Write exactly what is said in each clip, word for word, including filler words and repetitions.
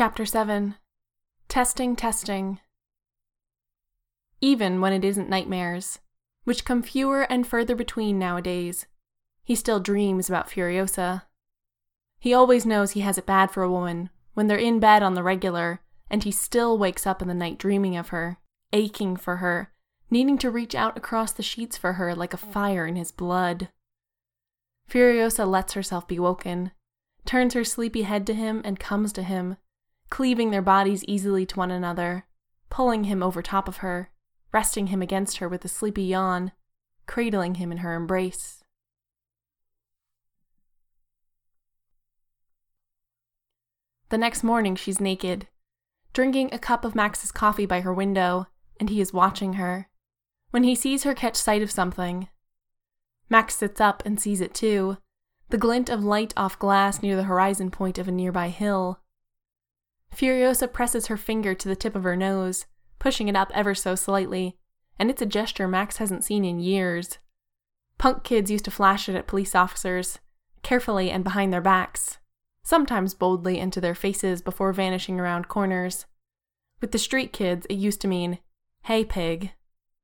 Chapter seven. Testing, testing. Even when it isn't nightmares, which come fewer and further between nowadays, he still dreams about Furiosa. He always knows he has it bad for a woman when they're in bed on the regular, and he still wakes up in the night dreaming of her, aching for her, needing to reach out across the sheets for her like a fire in his blood. Furiosa lets herself be woken, turns her sleepy head to him and comes to him, cleaving their bodies easily to one another, pulling him over top of her, resting him against her with a sleepy yawn, cradling him in her embrace. The next morning she's naked, drinking a cup of Max's coffee by her window, and he is watching her, when he sees her catch sight of something. Max sits up and sees it too, the glint of light off glass near the horizon point of a nearby hill. Furiosa presses her finger to the tip of her nose, pushing it up ever so slightly, and it's a gesture Max hasn't seen in years. Punk kids used to flash it at police officers, carefully and behind their backs, sometimes boldly into their faces before vanishing around corners. With the street kids, it used to mean, "Hey, pig."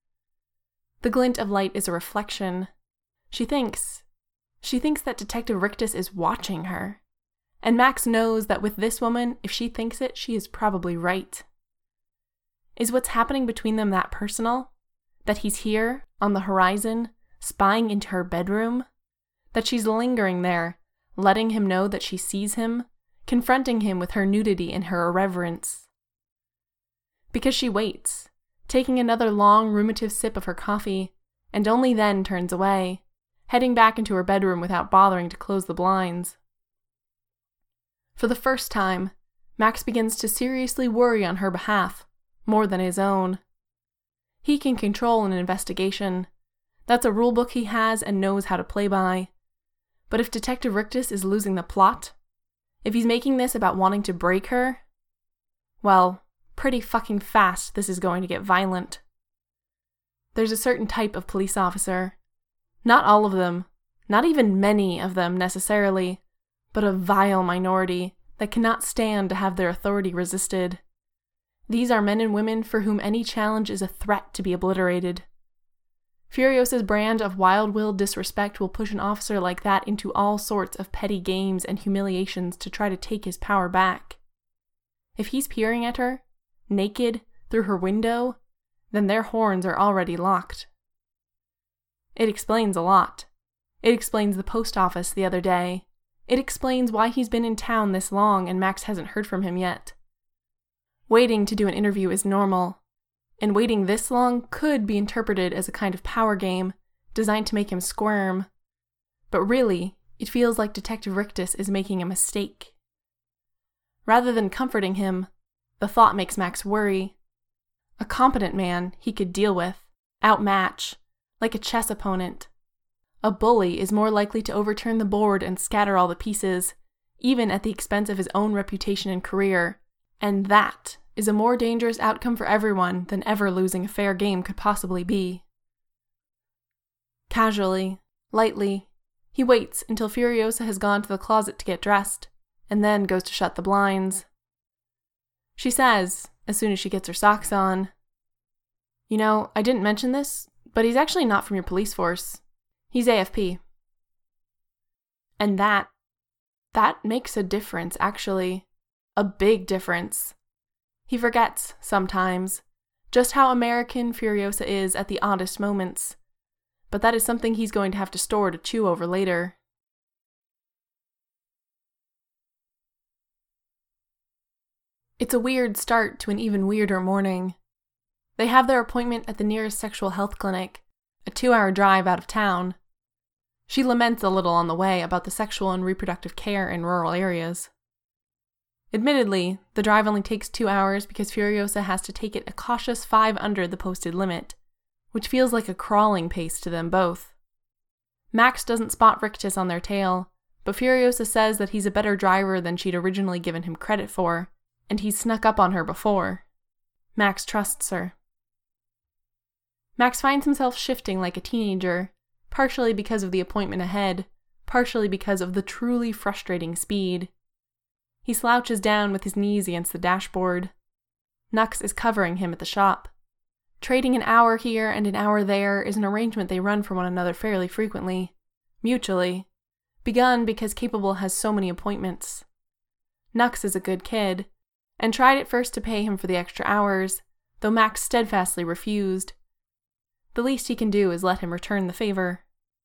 The glint of light is a reflection. She thinks, she thinks that Detective Rictus is watching her. And Max knows that with this woman, if she thinks it, she is probably right. Is what's happening between them that personal? That he's here, on the horizon, spying into her bedroom? That she's lingering there, letting him know that she sees him, confronting him with her nudity and her irreverence? Because she waits, taking another long, ruminative sip of her coffee, and only then turns away, heading back into her bedroom without bothering to close the blinds. For the first time, Max begins to seriously worry on her behalf, more than his own. He can control an investigation. That's a rulebook he has and knows how to play by. But if Detective Rictus is losing the plot, if he's making this about wanting to break her, well, pretty fucking fast this is going to get violent. There's a certain type of police officer, not all of them, not even many of them necessarily, but a vile minority that cannot stand to have their authority resisted. These are men and women for whom any challenge is a threat to be obliterated. Furiosa's brand of wild-willed disrespect will push an officer like that into all sorts of petty games and humiliations to try to take his power back. If he's peering at her, naked, through her window, then their horns are already locked. It explains a lot. It explains the post office the other day. It explains why he's been in town this long and Max hasn't heard from him yet. Waiting to do an interview is normal, and waiting this long could be interpreted as a kind of power game designed to make him squirm. But really, it feels like Detective Rictus is making a mistake. Rather than comforting him, the thought makes Max worry. A competent man he could deal with, outmatch, like a chess opponent. A bully is more likely to overturn the board and scatter all the pieces, even at the expense of his own reputation and career, and that is a more dangerous outcome for everyone than ever losing a fair game could possibly be. Casually, lightly, he waits until Furiosa has gone to the closet to get dressed, and then goes to shut the blinds. She says, as soon as she gets her socks on, "You know, I didn't mention this, but he's actually not from your police force. He's A F P. And that, that makes a difference, actually. A big difference. He forgets, sometimes, just how American Furiosa is at the oddest moments. But that is something he's going to have to store to chew over later. It's a weird start to an even weirder morning. They have their appointment at the nearest sexual health clinic, a two-hour drive out of town. She laments a little on the way about the sexual and reproductive care in rural areas. Admittedly, the drive only takes two hours because Furiosa has to take it a cautious five under the posted limit, which feels like a crawling pace to them both. Max doesn't spot Rictus on their tail, but Furiosa says that he's a better driver than she'd originally given him credit for, and he's snuck up on her before. Max trusts her. Max finds himself shifting like a teenager, partially because of the appointment ahead, partially because of the truly frustrating speed. He slouches down with his knees against the dashboard. Nux is covering him at the shop. Trading an hour here and an hour there is an arrangement they run for one another fairly frequently, mutually, begun because Capable has so many appointments. Nux is a good kid, and tried at first to pay him for the extra hours, though Max steadfastly refused. The least he can do is let him return the favor.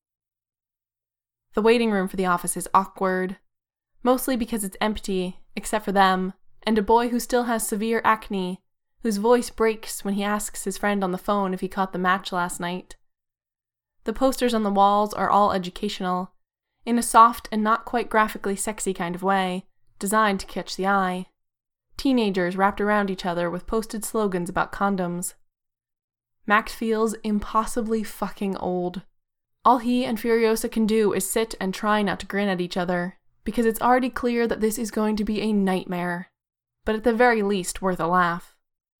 The waiting room for the office is awkward, mostly because it's empty, except for them, and a boy who still has severe acne, whose voice breaks when he asks his friend on the phone if he caught the match last night. The posters on the walls are all educational, in a soft and not quite graphically sexy kind of way, designed to catch the eye. Teenagers wrapped around each other with posted slogans about condoms. Max feels impossibly fucking old. All he and Furiosa can do is sit and try not to grin at each other, because it's already clear that this is going to be a nightmare, but at the very least worth a laugh.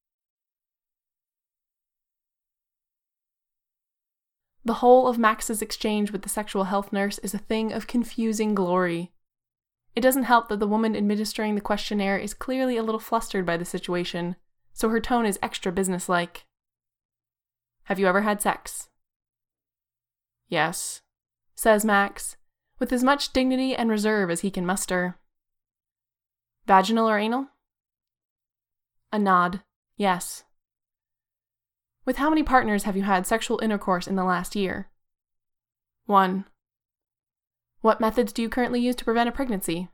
The whole of Max's exchange with the sexual health nurse is a thing of confusing glory. It doesn't help that the woman administering the questionnaire is clearly a little flustered by the situation, so her tone is extra businesslike. Have you ever had sex? Yes, says Max, with as much dignity and reserve as he can muster. Vaginal or anal? A nod. Yes. With how many partners have you had sexual intercourse in the last year? One. What methods do you currently use to prevent a pregnancy?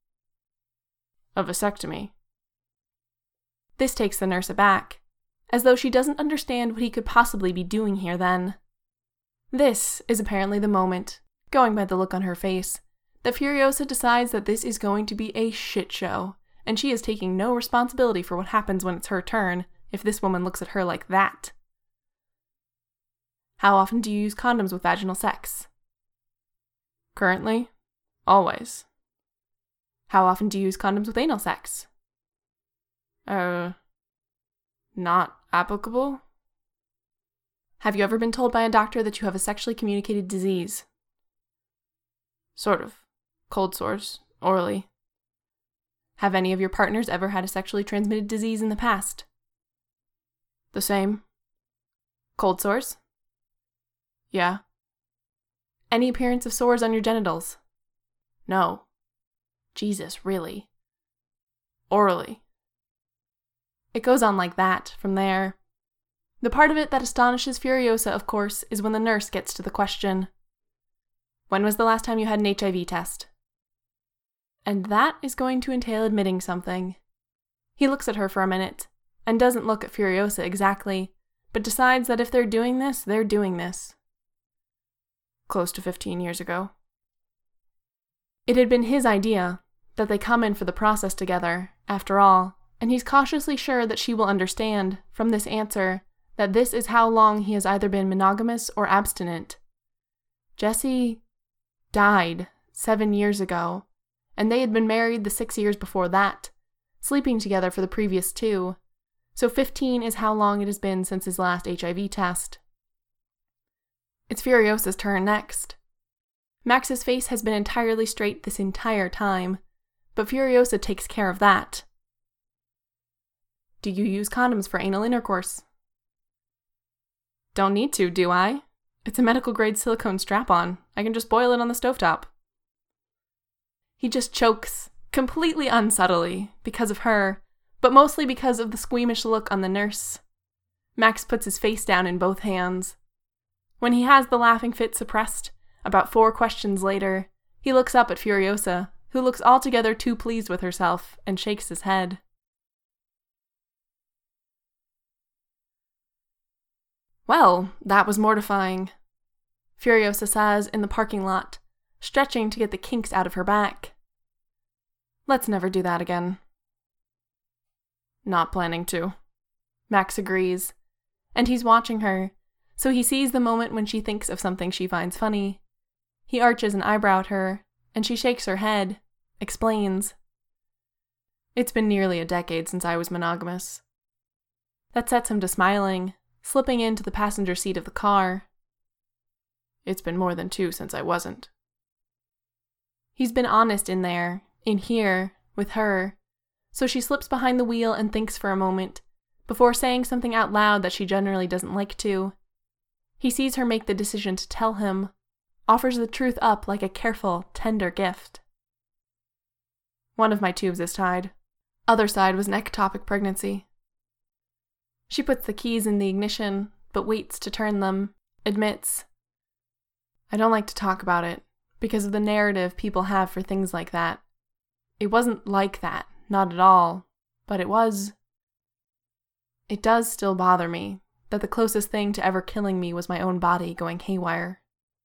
A vasectomy. This takes the nurse aback, as though she doesn't understand what he could possibly be doing here then. This is apparently the moment, going by the look on her face, that Furiosa decides that this is going to be a shit show, and she is taking no responsibility for what happens when it's her turn, if this woman looks at her like that. How often do you use condoms with vaginal sex? Currently, always. How often do you use condoms with anal sex? Uh, not applicable? Have you ever been told by a doctor that you have a sexually communicated disease? Sort of. Cold sores, orally. Have any of your partners ever had a sexually transmitted disease in the past? The same. Cold sores? Yeah. Any appearance of sores on your genitals? No. Jesus, really? Orally. It goes on like that, from there. The part of it that astonishes Furiosa, of course, is when the nurse gets to the question. When was the last time you had an H I V test? And that is going to entail admitting something. He looks at her for a minute, and doesn't look at Furiosa exactly, but decides that if they're doing this, they're doing this. Close to fifteen years ago. It had been his idea, that they come in for the process together, after all, and he's cautiously sure that she will understand, from this answer, that this is how long he has either been monogamous or abstinent. Jesse died seven years ago, and they had been married the six years before that, sleeping together for the previous two, so fifteen is how long it has been since his last H I V test. It's Furiosa's turn next. Max's face has been entirely straight this entire time, but Furiosa takes care of that. Do you use condoms for anal intercourse? Don't need to, do I? It's a medical-grade silicone strap-on. I can just boil it on the stovetop. He just chokes, completely unsubtly, because of her, but mostly because of the squeamish look on the nurse. Max puts his face down in both hands. When he has the laughing fit suppressed, about four questions later, he looks up at Furiosa, who looks altogether too pleased with herself, and shakes his head. Well, that was mortifying, Furiosa says in the parking lot, stretching to get the kinks out of her back. Let's never do that again. Not planning to. Max agrees, and he's watching her, so he sees the moment when she thinks of something she finds funny. He arches an eyebrow at her, and she shakes her head, explains. It's been nearly a decade since I was monogamous. That sets him to smiling, slipping into the passenger seat of the car. It's been more than two since I wasn't. He's been honest in there, in here, with her, so she slips behind the wheel and thinks for a moment, before saying something out loud that she generally doesn't like to. He sees her make the decision to tell him, offers the truth up like a careful, tender gift. One of my tubes is tied. Other side was an ectopic pregnancy. She puts the keys in the ignition, but waits to turn them, admits, I don't like to talk about it, because of the narrative people have for things like that. It wasn't like that, not at all, but it was. It does still bother me that the closest thing to ever killing me was my own body going haywire.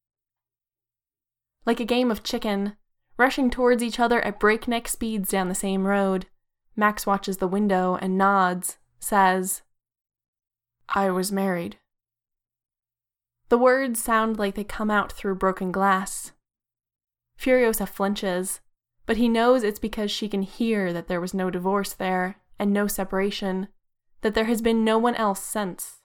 Like a game of chicken, rushing towards each other at breakneck speeds down the same road, Max watches the window and nods, says, I was married. The words sound like they come out through broken glass. Furiosa flinches, but he knows it's because she can hear that there was no divorce there and no separation, that there has been no one else since.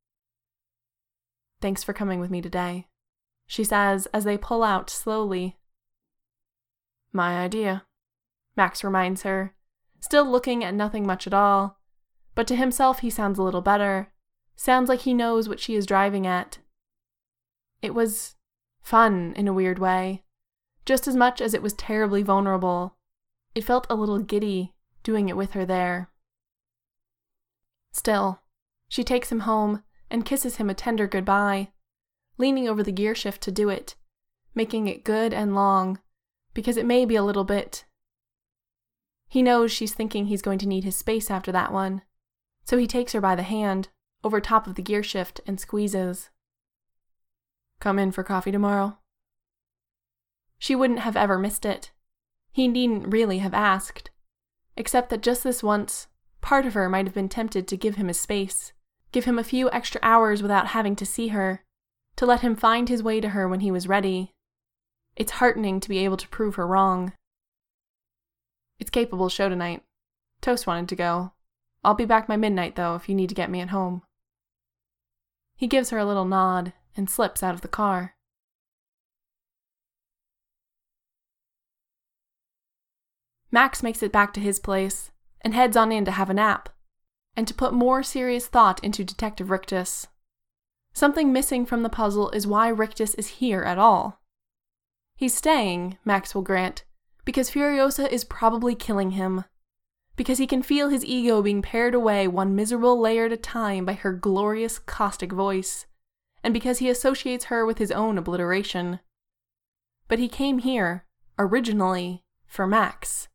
Thanks for coming with me today, she says as they pull out slowly. My idea, Max reminds her, still looking at nothing much at all, but to himself he sounds a little better, sounds like he knows what she is driving at. It was fun in a weird way, just as much as it was terribly vulnerable. It felt a little giddy, doing it with her there. Still, she takes him home and kisses him a tender goodbye, leaning over the gear shift to do it, making it good and long, because it may be a little bit. He knows she's thinking he's going to need his space after that one, so he takes her by the hand, over top of the gear shift, and squeezes. Come in for coffee tomorrow? She wouldn't have ever missed it. He needn't really have asked, except that just this once, part of her might have been tempted to give him his space, give him a few extra hours without having to see her, to let him find his way to her when he was ready. It's heartening to be able to prove her wrong. It's Capable's show tonight. Toast wanted to go. I'll be back by midnight, though, if you need to get me at home. He gives her a little nod and slips out of the car. Max makes it back to his place and heads on in to have a nap, and to put more serious thought into Detective Rictus. Something missing from the puzzle is why Rictus is here at all. He's staying, Max will grant, because Furiosa is probably killing him, because he can feel his ego being pared away one miserable layer at a time by her glorious, caustic voice, and because he associates her with his own obliteration. But he came here, originally, for Max.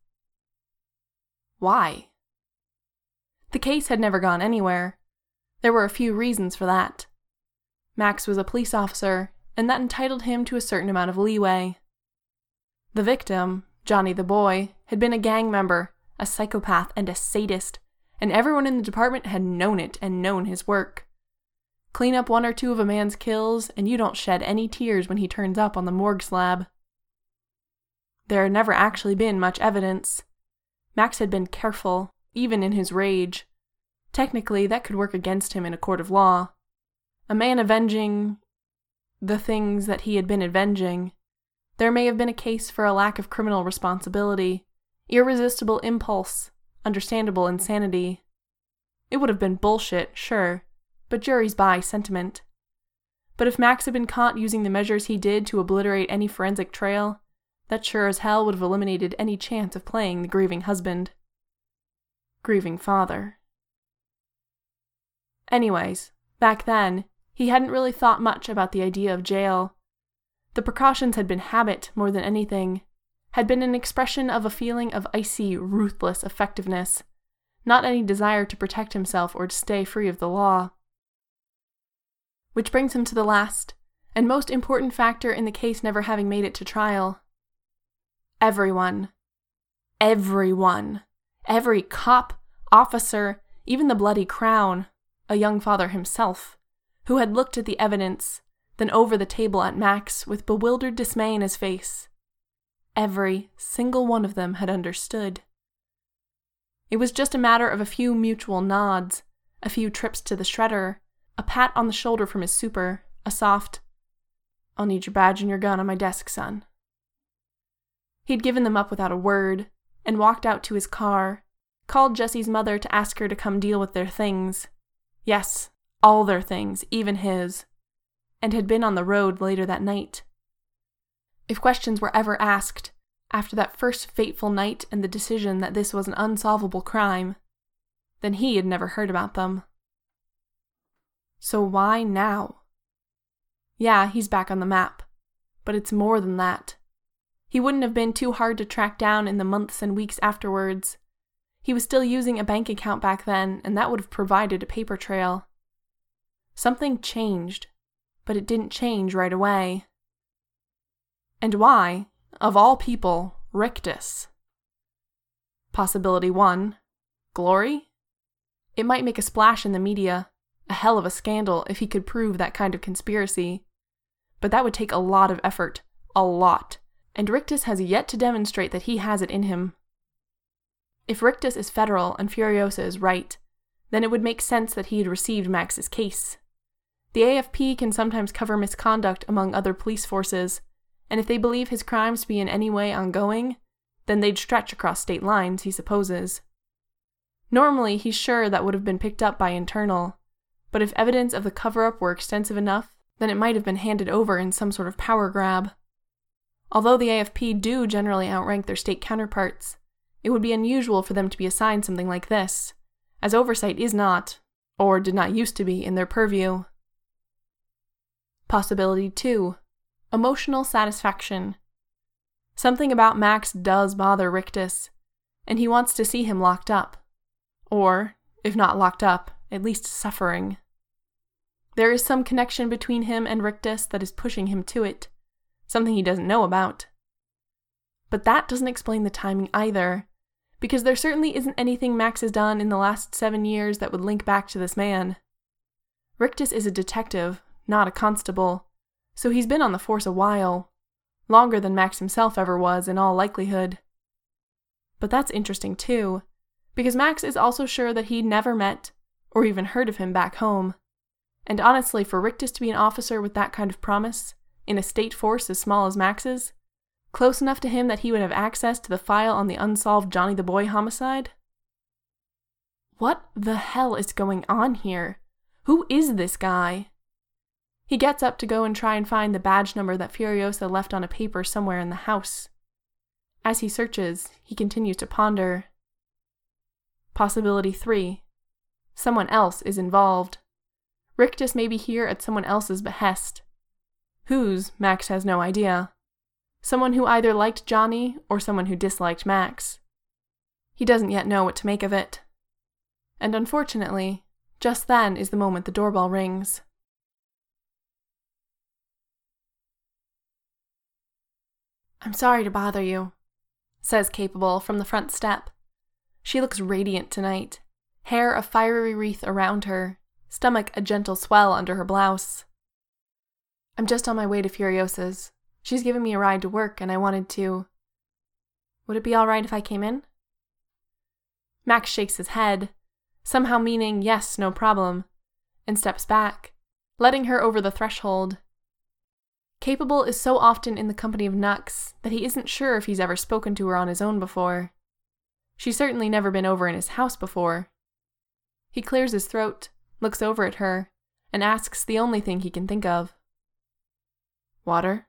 Why? The case had never gone anywhere. There were a few reasons for that. Max was a police officer, and that entitled him to a certain amount of leeway. The victim, Johnny the boy, had been a gang member, a psychopath, and a sadist, and everyone in the department had known it and known his work. Clean up one or two of a man's kills, and you don't shed any tears when he turns up on the morgue slab. There had never actually been much evidence. Max had been careful, even in his rage. Technically, that could work against him in a court of law. A man avenging the things that he had been avenging. There may have been a case for a lack of criminal responsibility, irresistible impulse, understandable insanity. It would have been bullshit, sure, but juries buy sentiment. But if Max had been caught using the measures he did to obliterate any forensic trail, that sure as hell would have eliminated any chance of playing the grieving husband. Grieving father. Anyways, back then, he hadn't really thought much about the idea of jail. The precautions had been habit more than anything, had been an expression of a feeling of icy, ruthless effectiveness, not any desire to protect himself or to stay free of the law. Which brings him to the last, and most important factor in the case never having made it to trial. Everyone. Everyone. Every cop, officer, even the bloody crown, a young father himself, who had looked at the evidence, then over the table at Max with bewildered dismay in his face. Every single one of them had understood. It was just a matter of a few mutual nods, a few trips to the shredder, a pat on the shoulder from his super, a soft, "I'll need your badge and your gun on my desk, son." He'd given them up without a word, and walked out to his car, called Jesse's mother to ask her to come deal with their things. Yes, all their things, even his. And had been on the road later that night. If questions were ever asked, after that first fateful night and the decision that this was an unsolvable crime, then he had never heard about them. So why now? Yeah, he's back on the map, but it's more than that. He wouldn't have been too hard to track down in the months and weeks afterwards. He was still using a bank account back then, and that would have provided a paper trail. Something changed, but it didn't change right away. And why, of all people, Rictus? Possibility one, glory? It might make a splash in the media, a hell of a scandal if he could prove that kind of conspiracy. But that would take a lot of effort, a lot, and Rictus has yet to demonstrate that he has it in him. If Rictus is federal and Furiosa is right, then it would make sense that he had received Max's case. The A F P can sometimes cover misconduct among other police forces, and if they believe his crimes to be in any way ongoing, then they'd stretch across state lines, he supposes. Normally, he's sure that would have been picked up by internal, but if evidence of the cover-up were extensive enough, then it might have been handed over in some sort of power grab. Although the A F P do generally outrank their state counterparts, it would be unusual for them to be assigned something like this, as oversight is not, or did not used to be, in their purview. Possibility two. Emotional satisfaction. Something about Max does bother Rictus, and he wants to see him locked up. Or, if not locked up, at least suffering. There is some connection between him and Rictus that is pushing him to it, something he doesn't know about. But that doesn't explain the timing either, because there certainly isn't anything Max has done in the last seven years that would link back to this man. Rictus is a detective, not a constable, so he's been on the force a while, longer than Max himself ever was in all likelihood. But that's interesting too, because Max is also sure that he'd never met, or even heard of him back home. And honestly, for Rictus to be an officer with that kind of promise, in a state force as small as Max's, close enough to him that he would have access to the file on the unsolved Johnny the Boy homicide? What the hell is going on here? Who is this guy? He gets up to go and try and find the badge number that Furiosa left on a paper somewhere in the house. As he searches, he continues to ponder. Possibility three. Someone else is involved. Rictus may be here at someone else's behest. Whose, Max has no idea. Someone who either liked Johnny or someone who disliked Max. He doesn't yet know what to make of it. And unfortunately, just then is the moment the doorbell rings. "I'm sorry to bother you," says Capable from the front step. She looks radiant tonight, hair a fiery wreath around her, stomach a gentle swell under her blouse. "I'm just on my way to Furiosa's. She's given me a ride to work and I wanted to... Would it be all right if I came in?" Max shakes his head, somehow meaning yes, no problem, and steps back, letting her over the threshold. Capable is so often in the company of Nux that he isn't sure if he's ever spoken to her on his own before. She's certainly never been over in his house before. He clears his throat, looks over at her, and asks the only thing he can think of. "Water?"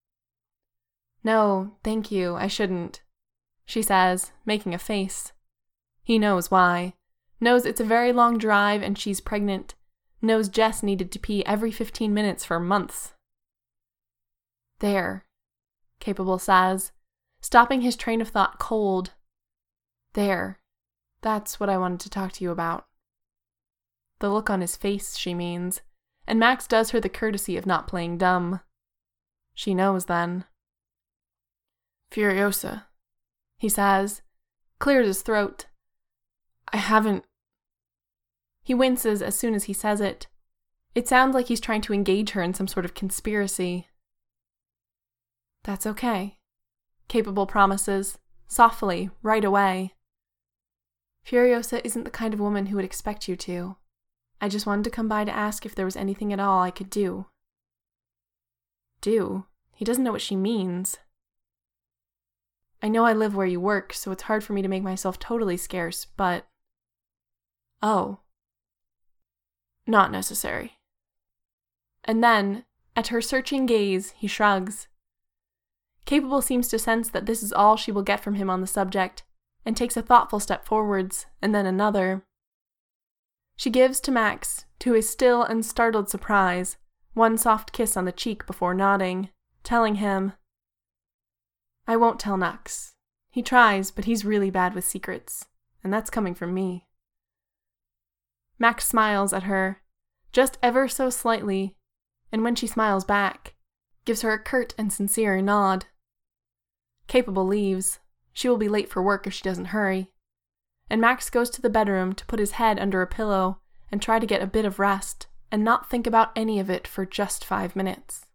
"No, thank you, I shouldn't," she says, making a face. He knows why. Knows it's a very long drive and she's pregnant. Knows Jess needed to pee every fifteen minutes for months. "There," Capable says, stopping his train of thought cold. "There. That's what I wanted to talk to you about." The look on his face, she means, and Max does her the courtesy of not playing dumb. She knows then. "Furiosa," he says, clears his throat. "I haven't..." He winces as soon as he says it. It sounds like he's trying to engage her in some sort of conspiracy. "That's okay," Capable promises, softly, right away. "Furiosa isn't the kind of woman who would expect you to. I just wanted to come by to ask if there was anything at all I could do." Do? He doesn't know what she means. I know I live where you work, so it's hard for me to make myself totally scarce, but... Oh. Not necessary. And then, at her searching gaze, he shrugs. Capable seems to sense that this is all she will get from him on the subject, and takes a thoughtful step forwards, and then another. She gives to Max, to his still and startled surprise, one soft kiss on the cheek before nodding, telling him, I won't tell Nux. He tries, but he's really bad with secrets, and that's coming from me. Max smiles at her, just ever so slightly, and when she smiles back, gives her a curt and sincere nod. Capable leaves. She will be late for work if she doesn't hurry. And Max goes to the bedroom to put his head under a pillow and try to get a bit of rest and not think about any of it for just five minutes.